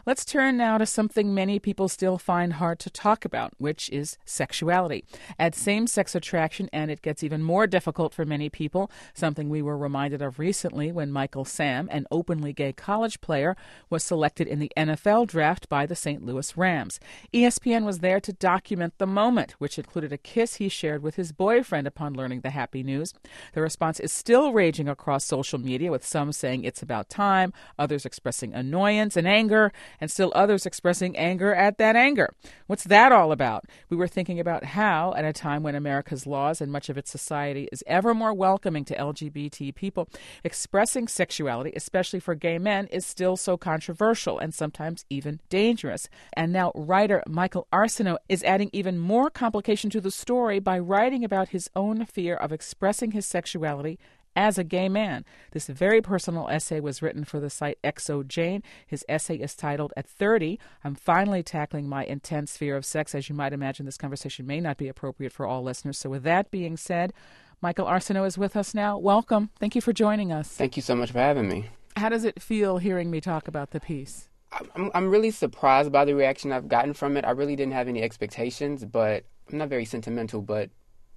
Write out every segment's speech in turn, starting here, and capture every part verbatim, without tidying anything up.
Let's turn now to something many people still find hard to talk about, which is sexuality. At same-sex attraction, and it gets even more difficult for many people, something we were reminded of recently when Michael Sam, an openly gay college player, was selected in the N F L draft by the Saint Louis Rams. E S P N was there to document the moment, which included a kiss he shared with his boyfriend upon learning the happy news. The response is still raging across social media, with some saying it's about time, others expressing annoyance and anger, and still others expressing anger at that anger. What's that all about? We were thinking about how, at a time when America's laws and much of its society is ever more welcoming to L G B T people, expressing sexuality, especially for gay men, is still so controversial and sometimes even dangerous. And now writer Michael Arceneaux is adding even more complication to the story by writing about his own fear of expressing his sexuality as a gay man. This very personal essay was written for the site XOJane. His essay is titled, At thirty, I'm Finally Tackling My Intense Fear of Sex. As you might imagine, this conversation may not be appropriate for all listeners. So with that being said, Michael Arceneaux is with us now. Welcome. Thank you for joining us. Thank you so much for having me. How does it feel hearing me talk about the piece? I'm, I'm really surprised by the reaction I've gotten from it. I really didn't have any expectations, but I'm not very sentimental, but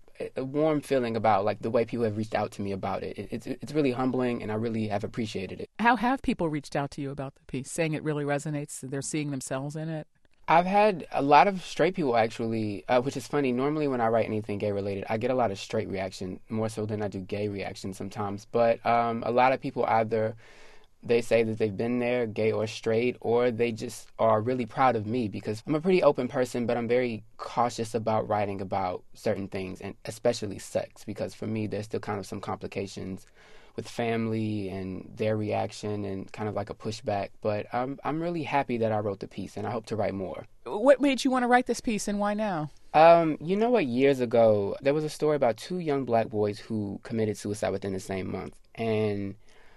a warm feeling about like the way people have reached out to me about it. It's it's really humbling, and I really have appreciated it. How have people reached out to you about the piece, saying it really resonates, they're seeing themselves in it? I've had a lot of straight people actually, uh, which is funny. Normally when I write anything gay related, I get a lot of straight reaction, more so than I do gay reaction sometimes. But um, a lot of people either they say that they've been there, gay or straight, or they just are really proud of me because I'm a pretty open person, but I'm very cautious about writing about certain things, and especially sex, because for me there's still kind of some complications with family and their reaction and kind of like a pushback. But I'm, I'm really happy that I wrote the piece, and I hope to write more. What made you want to write this piece, and why now? Um, you know what, years ago, there was a story about two young black boys who committed suicide within the same month, and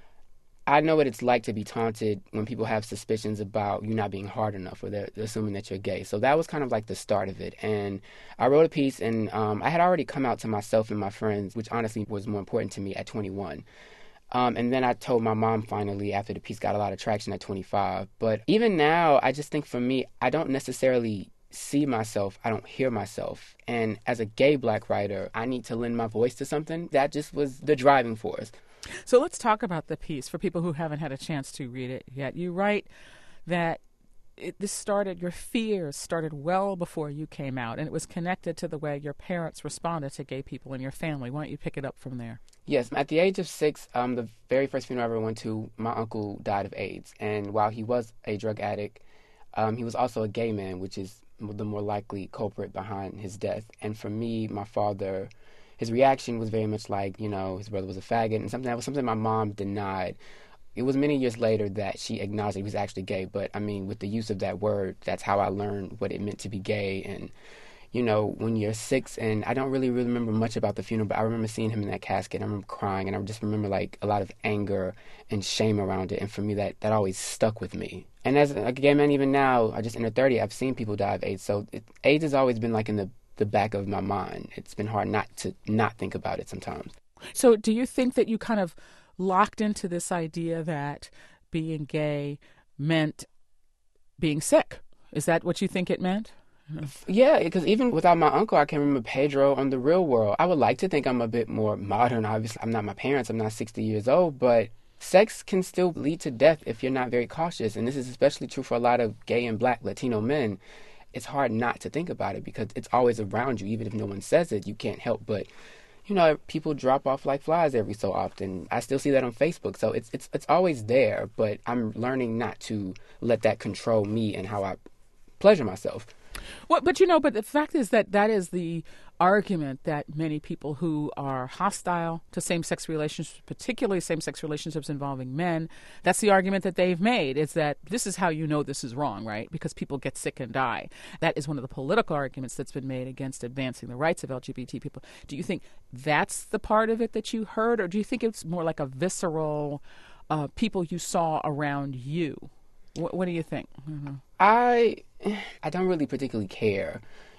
I know what it's like to be taunted when people have suspicions about you not being hard enough, or they're assuming that you're gay. So that was kind of like the start of it. And I wrote a piece, and um, I had already come out to myself and my friends, which honestly was more important to me at twenty-one. Um, and then I told my mom finally after the piece got a lot of traction at twenty-five. But even now, I just think for me, I don't necessarily see myself, I don't hear myself. And as a gay black writer, I need to lend my voice to something. That just was the driving force. So let's talk about the piece for people who haven't had a chance to read it yet. You write that it, this started, your fears started well before you came out, and it was connected to the way your parents responded to gay people in your family. Why don't you pick it up from there? Yes, at the age of six, um, the very first funeral I ever went to, my uncle died of AIDS. And while he was a drug addict, um, he was also a gay man, which is the more likely culprit behind his death. And for me, my father, his reaction was very much like, you know, his brother was a faggot, and something that was something my mom denied. It was many years later that she acknowledged that he was actually gay, but I mean, with the use of that word, that's how I learned what it meant to be gay. And, you know, when you're six, and I don't really, really remember much about the funeral, but I remember seeing him in that casket, I remember crying, and I just remember like a lot of anger and shame around it, and for me, that, that always stuck with me. And as a gay man, even now, I just entered thirty, I've seen people die of AIDS, so it, AIDS has always been like in the the back of my mind. It's been hard not to not think about it sometimes. So do you think that you kind of locked into this idea that being gay meant being sick? Is that what you think it meant? Yeah, because even without my uncle, I can remember Pedro on The Real World. I would like to think I'm a bit more modern. Obviously, I'm not my parents. I'm not sixty years old, but sex can still lead to death if you're not very cautious. And this is especially true for a lot of gay and black Latino men. It's hard not to think about it because it's always around you. Even if no one says it, you can't help but, you know, people drop off like flies every so often. I still see that on Facebook. So it's it's it's always there, but I'm learning not to let that control me and how I pleasure myself. Well, but, you know, but the fact is that that is the argument that many people who are hostile to same-sex relationships, particularly same-sex relationships involving men, that's the argument that they've made, is that this is how you know this is wrong, right? Because people get sick and die. That is one of the political arguments that's been made against advancing the rights of L G B T people. Do you think that's the part of it that you heard, or do you think it's more like a visceral uh, people you saw around you? What, what do you think? Mm-hmm. I I don't really particularly care.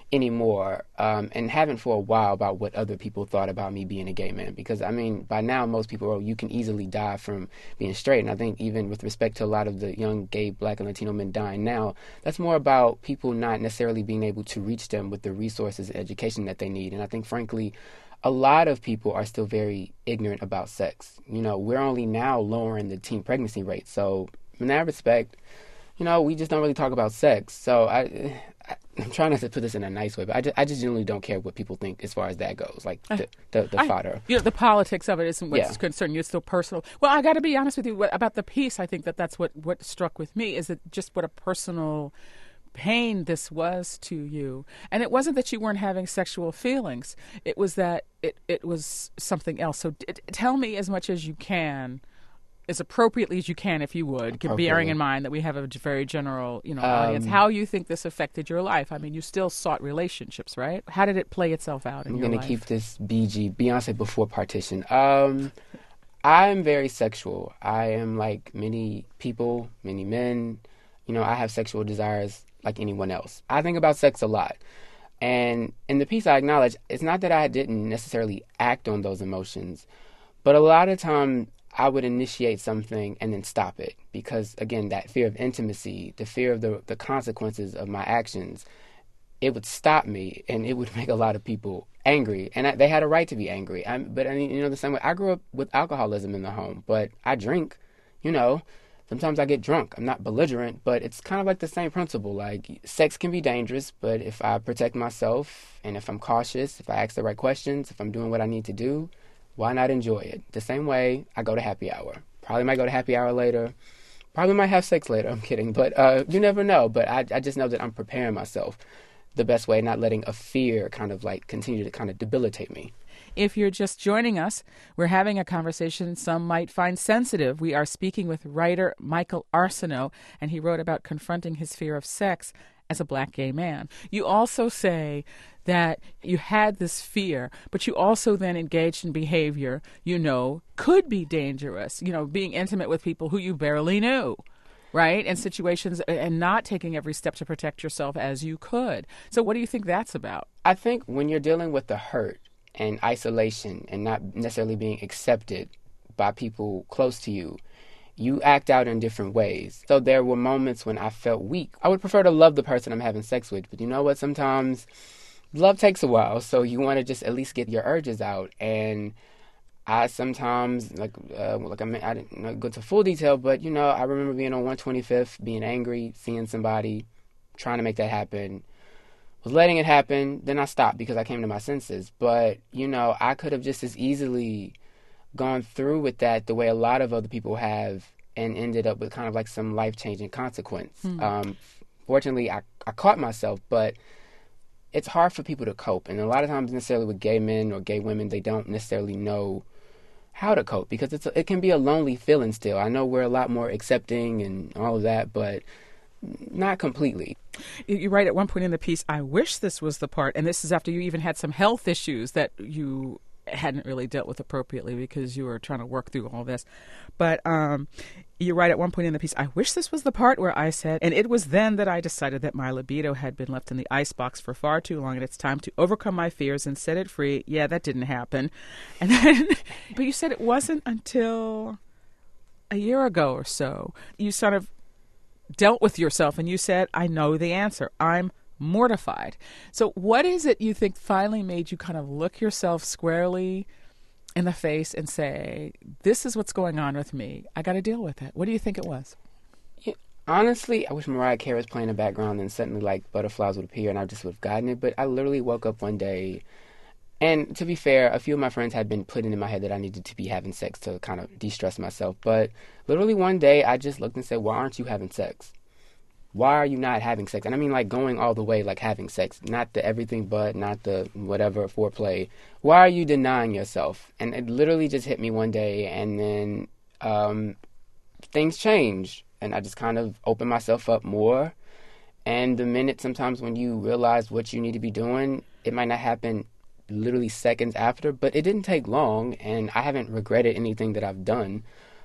anymore, um, and haven't for a while, about what other people thought about me being a gay man. Because, I mean, by now, most people, oh, you can easily die from being straight. And I think even with respect to a lot of the young gay Black and Latino men dying now, that's more about people not necessarily being able to reach them with the resources and education that they need. And I think, frankly, a lot of people are still very ignorant about sex. You know, we're only now lowering the teen pregnancy rate. So in that respect, you know, we just don't really talk about sex. So I, I, I'm trying not to put this in a nice way, but I just, I just generally don't care what people think as far as that goes, like the, the, the I, fodder. You know, the politics of it isn't what's Yeah. concerning you. It's still personal. Well, I got to be honest with you what, about the piece. I think that that's what, what struck with me, is that just what a personal pain this was to you. And it wasn't that you weren't having sexual feelings. It was that it, it was something else. So d- tell me as much as you can, as appropriately as you can, if you would, bearing in mind that we have a very general, you know, um, audience, how you think this affected your life. I mean, you still sought relationships, right? How did it play itself out in I'm your gonna life? keep this B G, Beyonce before partition. Um, I'm very sexual. I am like many people, many men. You know, I have sexual desires like anyone else. I think about sex a lot. And in the piece, I acknowledge it's not that I didn't necessarily act on those emotions, but a lot of time I would initiate something and then stop it because, again, that fear of intimacy, the fear of the the consequences of my actions, it would stop me, and it would make a lot of people angry. And I, they had a right to be angry. I'm, but, I mean, you know, the same way, I grew up with alcoholism in the home, but I drink, you know. Sometimes I get drunk. I'm not belligerent, but it's kind of like the same principle. Like, sex can be dangerous, but if I protect myself and if I'm cautious, if I ask the right questions, if I'm doing what I need to do, why not enjoy it? The same way I go to happy hour. Probably might go to happy hour later. Probably might have sex later. I'm kidding. But uh, you never know. But I, I just know that I'm preparing myself the best way, not letting a fear kind of like continue to kind of debilitate me. If you're just joining us, we're having a conversation some might find sensitive. We are speaking with writer Michael Arceneaux, and he wrote about confronting his fear of sex as a Black gay man. You also say that you had this fear, but you also then engaged in behavior you know could be dangerous, you know, being intimate with people who you barely knew, right? And situations, and not taking every step to protect yourself as you could. So what do you think that's about? I think when you're dealing with the hurt and isolation and not necessarily being accepted by people close to you, you act out in different ways. So there were moments when I felt weak. I would prefer to love the person I'm having sex with, but you know what? Sometimes love takes a while, so you want to just at least get your urges out. And I sometimes, like, uh, like I, mean, I didn't know, go into full detail, but, you know, I remember being on one twenty-fifth, being angry, seeing somebody, trying to make that happen, was letting it happen, then I stopped because I came to my senses. But, you know, I could have just as easily gone through with that the way a lot of other people have and ended up with kind of like some life-changing consequence. Mm. Um, fortunately, I, I caught myself, but it's hard for people to cope. And a lot of times necessarily with gay men or gay women, they don't necessarily know how to cope because it's a, it can be a lonely feeling still. I know we're a lot more accepting and all of that, but not completely. You write at one point in the piece, I wish this was the part, and this is after you even had some health issues that you hadn't really dealt with appropriately because you were trying to work through all this. But um, you write at one point in the piece, I wish this was the part where I said, and it was then that I decided that my libido had been left in the icebox for far too long and it's time to overcome my fears and set it free. Yeah, that didn't happen. And then, but you said it wasn't until a year ago or so you sort of dealt with yourself and you said, I know the answer. I'm mortified. So what is it you think finally made you kind of look yourself squarely in the face and say, this is what's going on with me. I got to deal with it. What do you think it was? Yeah, honestly, I wish Mariah Carey was playing in the background and suddenly like butterflies would appear and I just would have gotten it. But I literally woke up one day, and to be fair, a few of my friends had been putting in my head that I needed to be having sex to kind of de-stress myself. But literally one day I just looked and said, why aren't you having sex? Why are you not having sex? And I mean, like, going all the way, like, having sex. Not the everything but, not the whatever foreplay. Why are you denying yourself? And it literally just hit me one day, and then um, things change. And I just kind of opened myself up more. And the minute sometimes when you realize what you need to be doing, it might not happen literally seconds after, but it didn't take long, and I haven't regretted anything that I've done.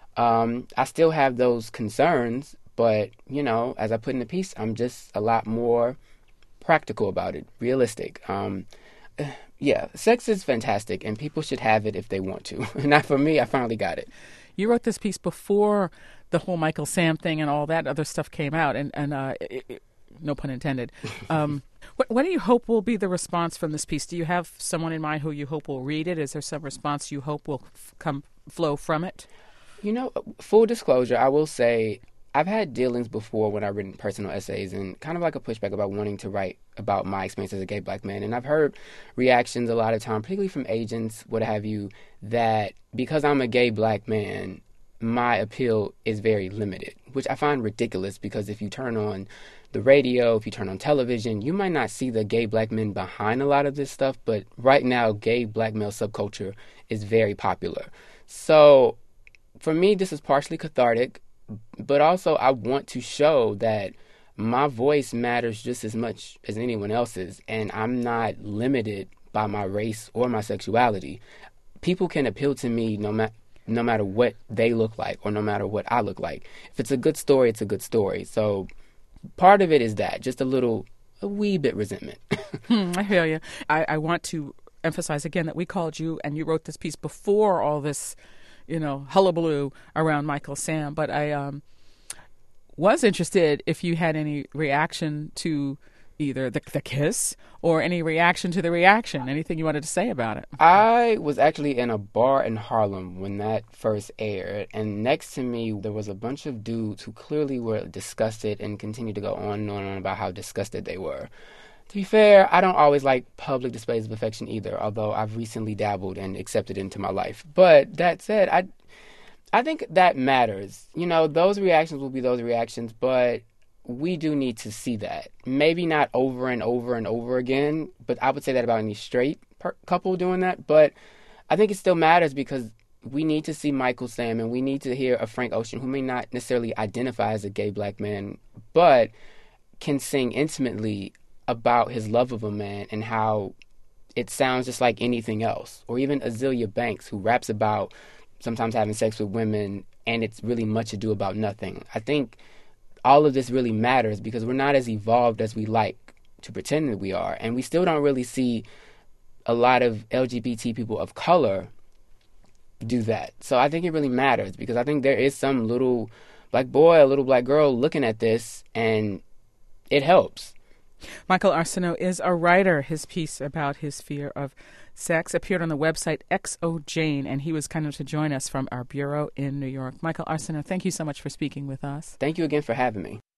Um, I still have those concerns, but, you know, as I put in the piece, I'm just a lot more practical about it, realistic. Um, yeah, sex is fantastic, and people should have it if they want to. Not for me. I finally got it. You wrote this piece before the whole Michael Sam thing and all that other stuff came out, and, and uh, it, it, no pun intended. Um, what, what do you hope will be the response from this piece? Do you have someone in mind who you hope will read it? Is there some response you hope will f- come flow from it? You know, full disclosure, I will say I've had dealings before when I've written personal essays and kind of like a pushback about wanting to write about my experience as a gay black man. And I've heard reactions a lot of time, particularly from agents, what have you, that because I'm a gay black man, my appeal is very limited, which I find ridiculous because if you turn on the radio, if you turn on television, you might not see the gay black men behind a lot of this stuff. But right now, gay black male subculture is very popular. So for me, this is partially cathartic, but also I want to show that my voice matters just as much as anyone else's, and I'm not limited by my race or my sexuality. People can appeal to me no matter no matter what they look like or no matter what I look like. If it's a good story, it's a good story. So part of it is that, just a little, a wee bit resentment. hmm, I feel you. I, I want to emphasize again that we called you and you wrote this piece before all this, you know, hullabaloo around Michael Sam. But I um, was interested if you had any reaction to either the, the kiss or any reaction to the reaction, anything you wanted to say about it. I was actually in a bar in Harlem when that first aired, and next to me there was a bunch of dudes who clearly were disgusted and continued to go on and on and on about how disgusted they were. To be fair, I don't always like public displays of affection either, although I've recently dabbled and accepted it into my life. But that said, I, I think that matters. You know, those reactions will be those reactions, but we do need to see that. Maybe not over and over and over again, but I would say that about any straight per- couple doing that. But I think it still matters because we need to see Michael Sam and we need to hear a Frank Ocean who may not necessarily identify as a gay black man, but can sing intimately about his love of a man and how it sounds just like anything else. Or even Azealia Banks, who raps about sometimes having sex with women and it's really much ado about nothing. I think all of this really matters because we're not as evolved as we like to pretend that we are. And we still don't really see a lot of L G B T people of color do that. So I think it really matters because I think there is some little black boy, a little black girl looking at this and it helps. Michael Arceneaux is a writer. His piece about his fear of sex appeared on the website X O Jane, and he was kind of to join us from our bureau in New York. Michael Arceneaux, thank you so much for speaking with us. Thank you again for having me.